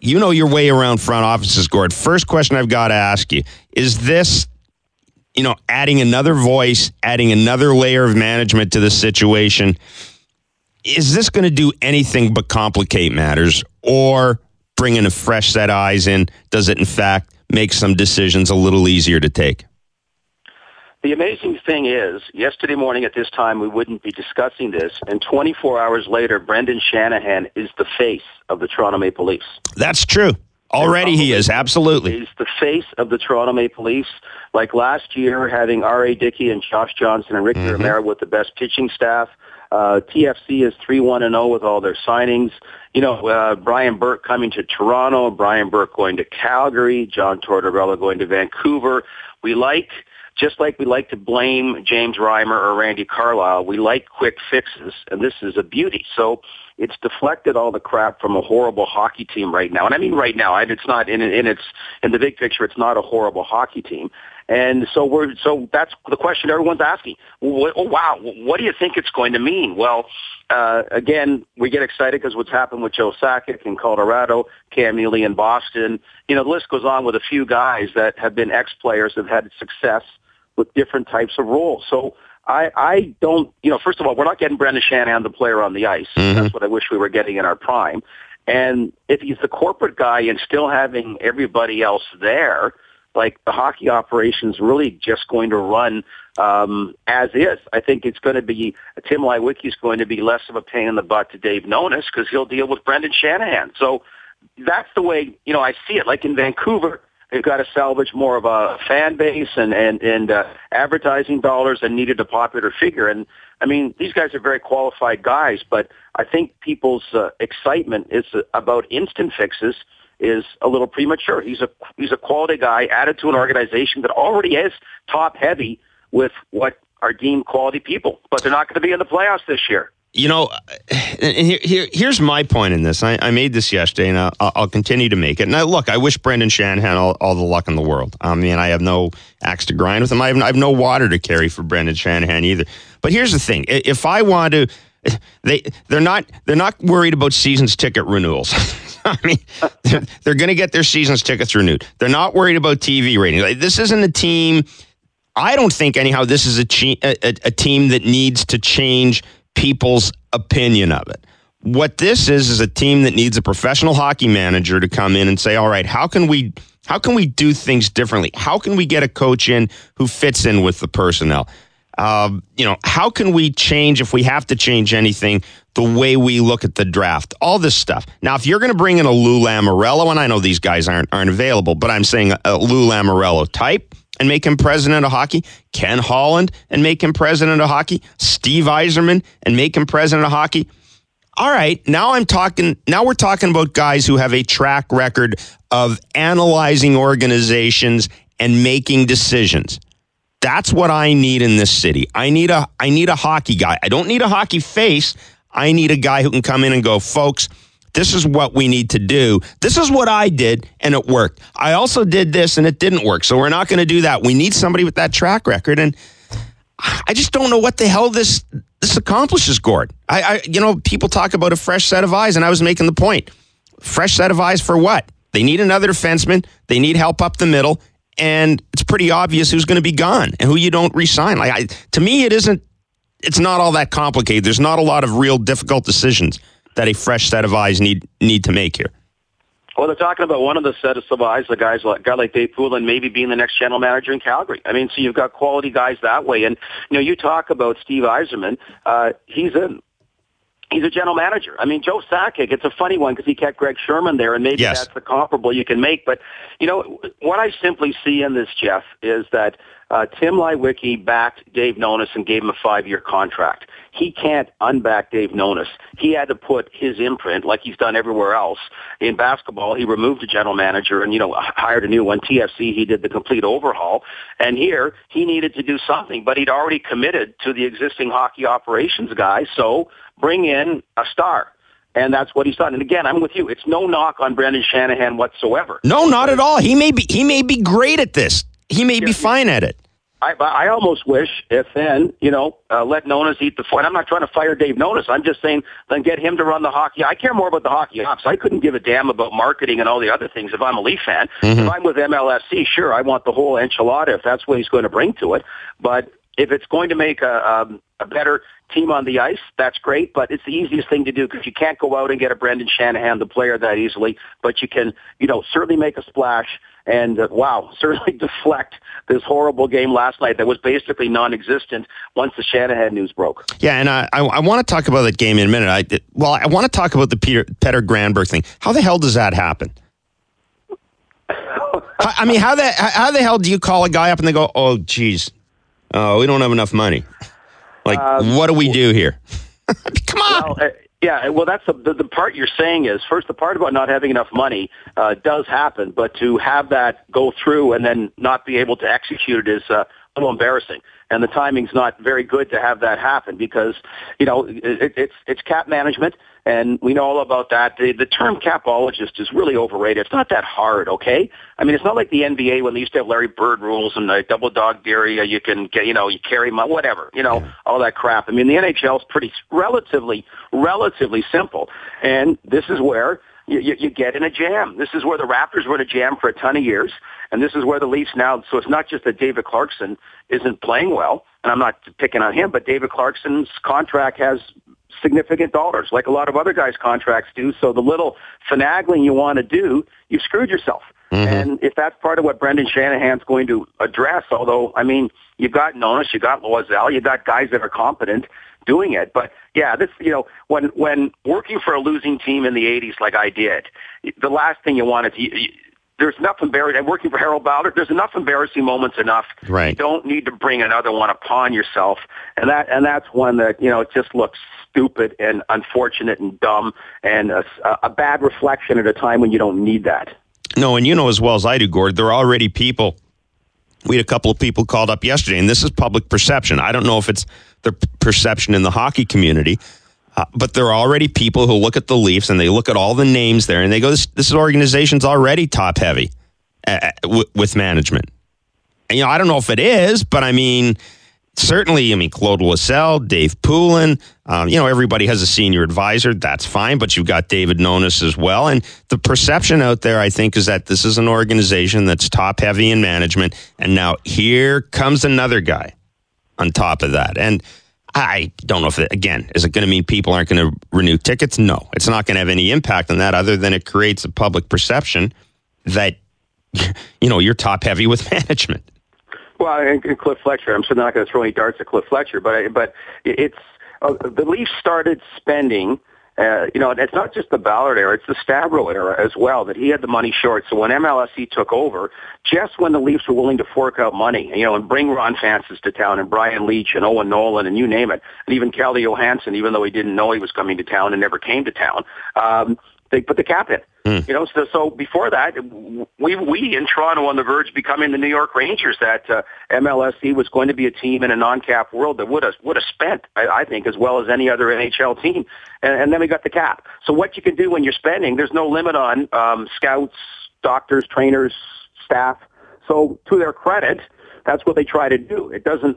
you know your way around front offices, Gord. First question I've got to ask you, is this, adding another voice, adding another layer of management to the situation, is this going to do anything but complicate matters or bringing a fresh set of eyes in? Does it, in fact, make some decisions a little easier to take? The amazing thing is, yesterday morning at this time, we wouldn't be discussing this, and 24 hours later, Brendan Shanahan is the face of the Toronto Maple Leafs. That's true. Already he is, absolutely. He's the face of the Toronto Maple Leafs. Like last year, having R.A. Dickey and Josh Johnson and Ricky Romero with the best pitching staff. TFC is 3-1-0 with all their signings. Brian Burke coming to Toronto, Brian Burke going to Calgary, John Tortorella going to Vancouver. Just like we like to blame James Reimer or Randy Carlyle, we like quick fixes, and this is a beauty. So it's deflected all the crap from a horrible hockey team right now. And I mean right now, it's not in the big picture, it's not a horrible hockey team. And so that's the question everyone's asking. What do you think it's going to mean? Well, again, we get excited because what's happened with Joe Sakic in Colorado, Cam Neely in Boston. The list goes on with a few guys that have been ex-players that have had success with different types of roles. So I don't, first of all, we're not getting Brendan Shanahan, the player on the ice. That's what I wish we were getting in our prime. And if he's the corporate guy and still having everybody else there, like the hockey operation's really just going to run as is. I think it's going to be, Tim Lewicki's going to be less of a pain in the butt to Dave Nonis because he'll deal with Brendan Shanahan. So that's the way, I see it. Like in Vancouver, they've got to salvage more of a fan base and advertising dollars and needed a popular figure. And, I mean, these guys are very qualified guys, but I think people's excitement is about instant fixes is a little premature. He's a quality guy added to an organization that already is top heavy with what are deemed quality people, but they're not going to be in the playoffs this year. Here's my point in this. I made this yesterday, and I'll continue to make it. And I wish Brendan Shanahan all the luck in the world. I mean, I have no axe to grind with him. I have no water to carry for Brendan Shanahan either. But here's the thing: if I want to, they're not worried about season's ticket renewals. I mean, they're going to get their season's tickets renewed. They're not worried about TV ratings. This isn't a team. I don't think anyhow. This is a team that needs to change people's opinion of it. What this is a team that needs a professional hockey manager to come in and say, all right, how can we do things differently? How can we get a coach in who fits in with the personnel? How can we change, if we have to change anything, the way we look at the draft? All this stuff. Now, if you're going to bring in a Lou Lamoriello, and I know these guys aren't available, but I'm saying a Lou Lamoriello type, and make him president of hockey, Ken Holland and make him president of hockey, Steve Yzerman and make him president of hockey. All right, now we're talking about guys who have a track record of analyzing organizations and making decisions. That's what I need in this city. I need a hockey guy. I don't need a hockey face. I need a guy who can come in and go, folks, this is what we need to do. This is what I did, and it worked. I also did this, and it didn't work, so we're not going to do that. We need somebody with that track record, and I just don't know what the hell this accomplishes, Gord. People talk about a fresh set of eyes, and I was making the point. Fresh set of eyes for what? They need another defenseman. They need help up the middle, and it's pretty obvious who's going to be gone and who you don't re-sign. To me, it's not all that complicated. There's not a lot of real difficult decisions that a fresh set of eyes need to make here. Well, they're talking about one of the sets of eyes, a guy like Dave Poulin maybe being the next general manager in Calgary. I mean, so you've got quality guys that way. And, you talk about Steve Yzerman. He's a general manager. I mean, Joe Sakic, it's a funny one because he kept Greg Sherman there, and maybe that's the comparable you can make. But, what I simply see in this, Jeff, is that Tim Lewicki backed Dave Nonis and gave him a 5-year contract. He can't unback Dave Nonis. He had to put his imprint, like he's done everywhere else. In basketball, he removed a general manager and, hired a new one. TFC, he did the complete overhaul. And here, he needed to do something, but he'd already committed to the existing hockey operations guy, so bring in a star. And that's what he's done. And again, I'm with you. It's no knock on Brendan Shanahan whatsoever. No, not at all. He may be great at this. He may be fine at it. I almost wish if then, let Nonis eat the foot. I'm not trying to fire Dave Nonis. I'm just saying then get him to run the hockey. I care more about the hockey ops. I couldn't give a damn about marketing and all the other things if I'm a Leaf fan. If I'm with MLSC, sure, I want the whole enchilada if that's what he's going to bring to it. But if it's going to make a better team on the ice, that's great, but it's the easiest thing to do because you can't go out and get a Brendan Shanahan, the player, that easily, but you can, certainly make a splash and, certainly deflect this horrible game last night that was basically non-existent once the Shanahan news broke. Yeah, and I want to talk about that game in a minute. I want to talk about the Peter Granberg thing. How the hell does that happen? I mean, how the hell do you call a guy up and they go, oh, geez, we don't have enough money? Like, what do we do here? Come on. Well, that's the part you're saying is, first, the part about not having enough money does happen, but to have that go through and then not be able to execute it is a little embarrassing. And the timing's not very good to have that happen because, it's cap management, and we know all about that. The term capologist is really overrated. It's not that hard, okay? I mean, it's not like the NBA when they used to have Larry Bird rules and the double dog theory. You can get, you carry whatever, all that crap. I mean, the NHL is pretty relatively simple, and this is where you get in a jam. This is where the Raptors were in a jam for a ton of years, and this is where the Leafs now. So it's not just that David Clarkson isn't playing well, and I'm not picking on him, but David Clarkson's contract has significant dollars, like a lot of other guys' contracts do. So the little finagling you want to do, you've screwed yourself. Mm-hmm. And if that's part of what Brendan Shanahan's going to address, although, I mean, you got Nonis, you got Loiselle, you got guys that are competent doing it. But yeah, this, when working for a losing team in the 80s like I did, the last thing you want is there's enough embarrassing. Working for Harold Ballard, there's enough embarrassing moments enough. Right. You don't need to bring another one upon yourself. And that's one that, it just looks stupid and unfortunate and dumb and a bad reflection at a time when you don't need that. No, and you know as well as I do, Gord, there are already people. We had a couple of people called up yesterday, and this is public perception. I don't know if it's the perception in the hockey community, but there are already people who look at the Leafs and they look at all the names there and they go, this organization's already top heavy with management. And, I don't know if it is, but I mean, certainly, Claude Loiselle, Dave Poulin, everybody has a senior advisor. That's fine, but you've got David Nonis as well. And the perception out there, I think, is that this is an organization that's top heavy in management. And now here comes another guy on top of that. And I don't know if, is it going to mean people aren't going to renew tickets? No, it's not going to have any impact on that other than it creates a public perception that, you're top heavy with management. Well, and Cliff Fletcher, I'm certainly not going to throw any darts at Cliff Fletcher, but it's the Leafs started spending. It's not just the Ballard era; it's the Stavro era as well. That he had the money short. So when MLSE took over, just when the Leafs were willing to fork out money, and bring Ron Francis to town, and Brian Leetch, and Owen Nolan, and you name it, and even Kelly Johansson, even though he didn't know he was coming to town and never came to town, they put the cap in. So before that, we in Toronto on the verge of becoming the New York Rangers, that MLSE was going to be a team in a non-cap world that would have spent, I think, as well as any other NHL team. And then we got the cap. So what you can do when you're spending, there's no limit on scouts, doctors, trainers, staff. So to their credit, that's what they try to do. It doesn't,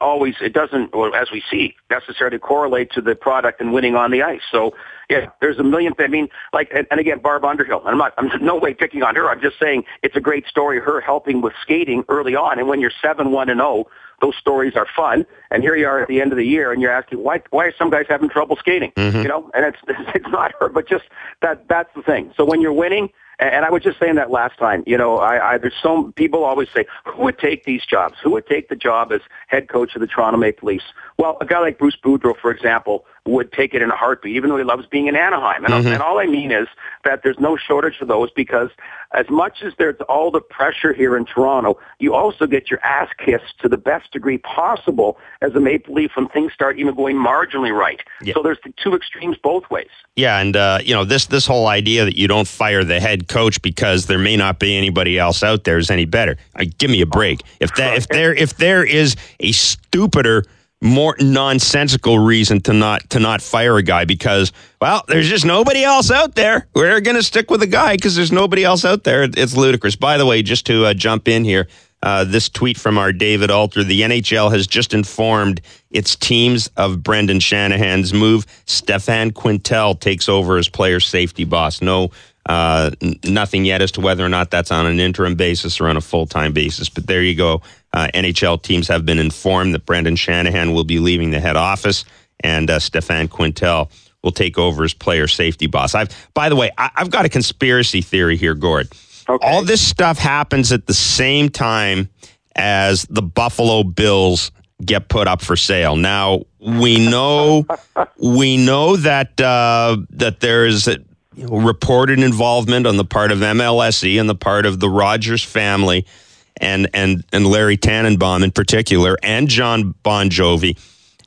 as we see, necessarily correlate to the product and winning on the ice. So, yeah, there's a million, and again, Barb Underhill. I'm no way picking on her. I'm just saying it's a great story, her helping with skating early on. And when you're 7-1-0, those stories are fun. And here you are at the end of the year, and you're asking, why are some guys having trouble skating? Mm-hmm. And it's not her, but just that's the thing. So when you're winning, and I was just saying that last time, there's some people always say, who would take these jobs? Who would take the job as head coach of the Toronto Maple Leafs? Well, a guy like Bruce Boudreau, for example, would take it in a heartbeat, even though he loves being in Anaheim. And all I mean is that there's no shortage of those, because as much as there's all the pressure here in Toronto, you also get your ass kissed to the best degree possible as a Maple Leaf when things start even going marginally right. Yeah. So there's the two extremes both ways. Yeah, and this whole idea that you don't fire the head coach because there may not be anybody else out there is any better. Give me a break. If there is a stupider, more nonsensical reason to not fire a guy because, well, there's just nobody else out there. We're going to stick with a guy because there's nobody else out there. It's ludicrous. By the way, just to jump in here, this tweet from our David Alter. The NHL has just informed its teams of Brendan Shanahan's move. Stefan Quintel takes over as player safety boss. No, nothing yet as to whether or not that's on an interim basis or on a full-time basis. But there you go. NHL teams have been informed that Brendan Shanahan will be leaving the head office, and Stefan Quintel will take over as player safety boss. By the way, I've got a conspiracy theory here, Gord. Okay. All this stuff happens at the same time as the Buffalo Bills get put up for sale. Now we know that that there is reported involvement on the part of MLSE and the part of the Rogers family and Larry Tannenbaum in particular, and John Bon Jovi.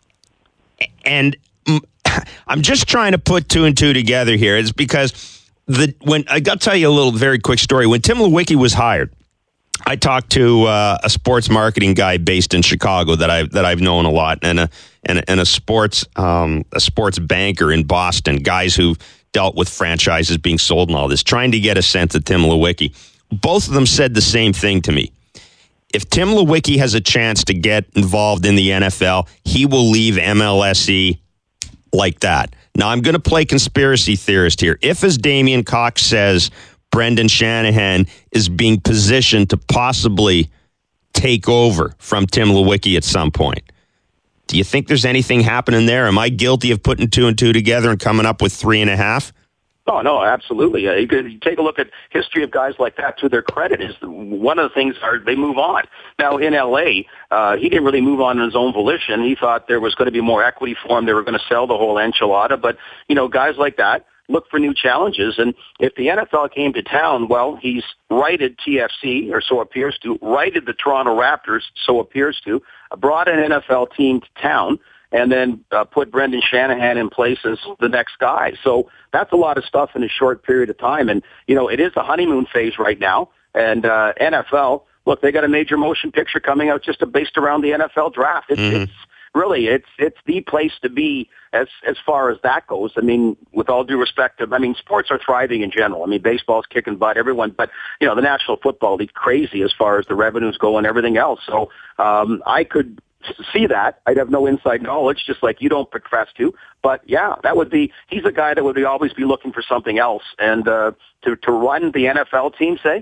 And I'm just trying to put two and two together here. It's because when I got to tell you a little very quick story. When Tim Lewicki was hired, I talked to a sports marketing guy based in Chicago that I've known a lot, and a sports banker in Boston, guys who dealt with franchises being sold and all this, trying to get a sense of Tim Lewicki. Both of them said the same thing to me. If Tim Lewicki has a chance to get involved in the NFL, he will leave MLSE like that. Now, I'm going to play conspiracy theorist here. If, as Damian Cox says, Brendan Shanahan is being positioned to possibly take over from Tim Lewicki at some point, do you think there's anything happening there? Am I guilty of putting two and two together and coming up with 3.5? Oh, no, absolutely. You take a look at history of guys like that. To their credit, is one of the things are they move on. Now, in L.A., he didn't really move on his own volition. He thought there was going to be more equity for him. They were going to sell the whole enchilada. But, guys like that look for new challenges. And if the NFL came to town, well, he's righted TFC, or so appears to, righted the Toronto Raptors, so appears to, brought an NFL team to town, and then put Brendan Shanahan in place as the next guy. So that's a lot of stuff in a short period of time. And, it is the honeymoon phase right now. And NFL, look, they got a major motion picture coming out just based around the NFL draft. It's really, it's the place to be as far as that goes. I mean, with all due respect sports are thriving in general. I mean, baseball's kicking butt, everyone, but, the National Football League crazy as far as the revenues go and everything else. So I could see that. I'd have no inside knowledge, just like you don't profess to. But yeah, he's a guy that would always be looking for something else. And to run the NFL team, say,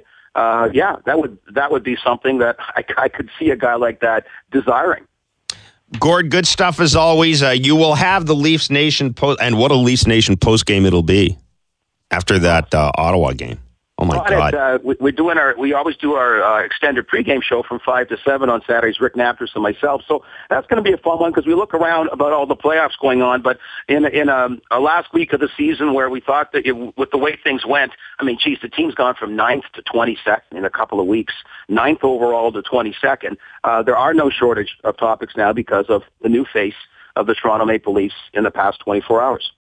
that would be something that I could see a guy like that desiring. Gord, good stuff as always. You will have the Leafs Nation post, and what a Leafs Nation post game it'll be after that Ottawa game. Oh my God! We always do our extended pregame show from 5 to 7 on Saturdays. Rick Napters and myself. So that's going to be a fun one because we look around about all the playoffs going on. But in a last week of the season where we thought that with the way things went, the team's gone from 9th to 22nd in a couple of weeks. 9th overall to 22nd. There are no shortage of topics now because of the new face of the Toronto Maple Leafs in the past 24 hours.